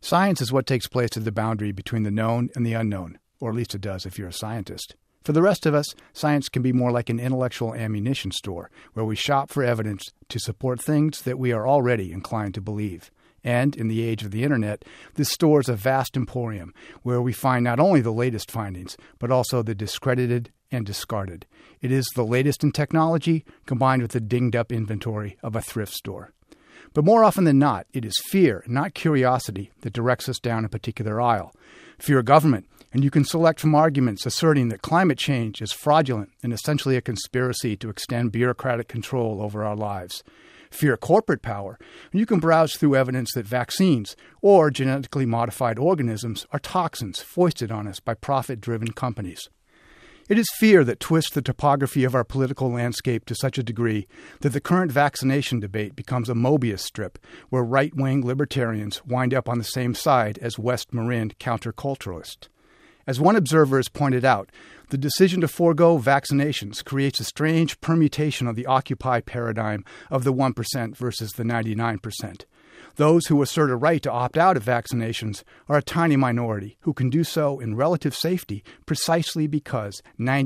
Science is what takes place at the boundary between the known and the unknown, or at least it does if you're a scientist. For the rest of us, science can be more like an intellectual ammunition store, where we shop for evidence to support things that we are already inclined to believe. And in the age of the internet, this store is a vast emporium where we find not only the latest findings, but also the discredited and discarded. It is the latest in technology combined with the dinged-up inventory of a thrift store. But more often than not, it is fear, not curiosity, that directs us down a particular aisle. Fear government, and you can select from arguments asserting that climate change is fraudulent and essentially a conspiracy to extend bureaucratic control over our lives. Fear corporate power, and you can browse through evidence that vaccines or genetically modified organisms are toxins foisted on us by profit-driven companies. It is fear that twists the topography of our political landscape to such a degree that the current vaccination debate becomes a Mobius strip where right-wing libertarians wind up on the same side as West Marin counterculturalists. As one observer has pointed out, the decision to forego vaccinations creates a strange permutation of the Occupy paradigm of the 1% versus the 99%. Those who assert a right to opt out of vaccinations are a tiny minority who can do so in relative safety precisely because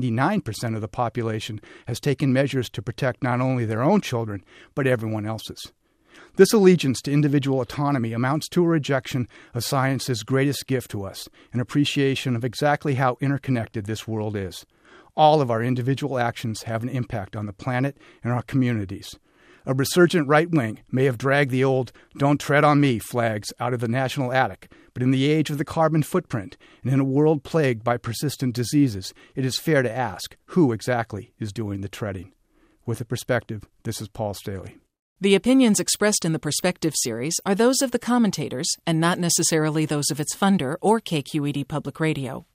99% of the population has taken measures to protect not only their own children, but everyone else's. This allegiance to individual autonomy amounts to a rejection of science's greatest gift to us, an appreciation of exactly how interconnected this world is. All of our individual actions have an impact on the planet and our communities. A resurgent right wing may have dragged the old "don't tread on me" flags out of the national attic, but in the age of the carbon footprint and in a world plagued by persistent diseases, it is fair to ask who exactly is doing the treading. With a Perspective, this is Paul Staley. The opinions expressed in the Perspective series are those of the commentators and not necessarily those of its funder or KQED Public Radio.